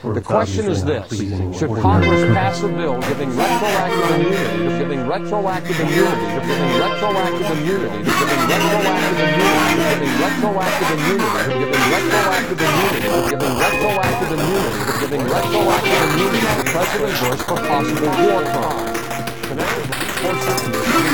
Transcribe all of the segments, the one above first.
The question is this: should Congress pass a bill giving retroactive immunity, giving retroactive immunity, giving retroactive immunity, giving retroactive immunity, giving retroactive immunity, giving retroactive immunity, giving retroactive immunity, giving retroactive immunity to President Bush for possible war crimes? Tonight, the Forces Commission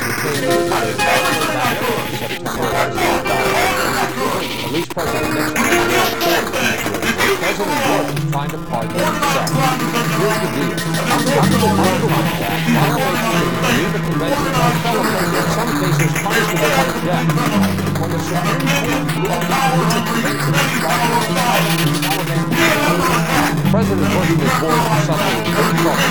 at least President Nixon President Bush is trying to pardon himself. Here's the deal. Under the World Crimes Act, violations of the Geneva Convention are felonies, in some cases punishable by death. When the Supreme Court ruled the Convention of President Bush was born suffering big trouble.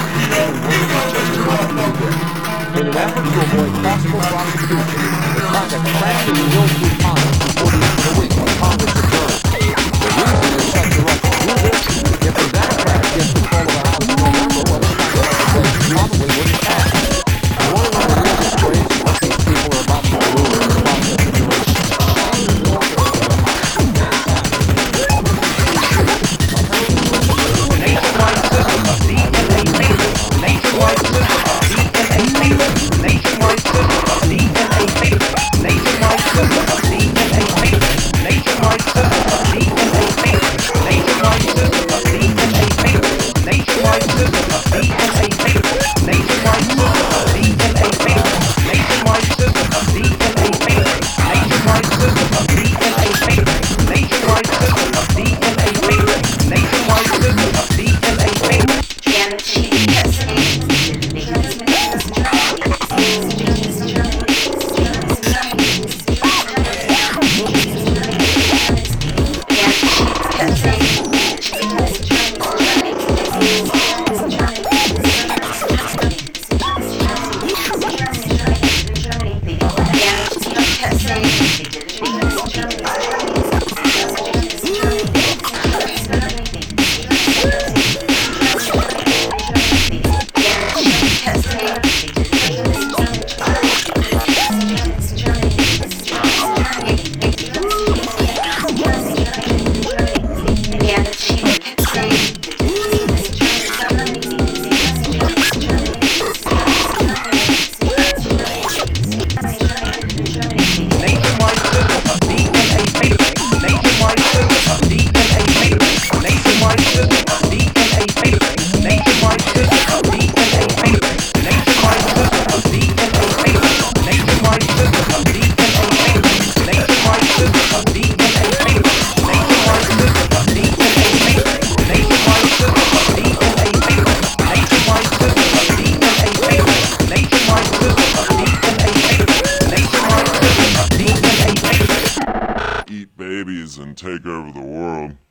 In an effort to avoid possible prosecution, the conduct crashed in the mill through Congress before the week when Congress adjourned. The reason is such a rush to do this, if the Democrats get control of the House in November, well, the legislation probably wouldn't pass. You want to know the real disgrace of what these people are about to do in the process of doing? Eat babies and take over the world.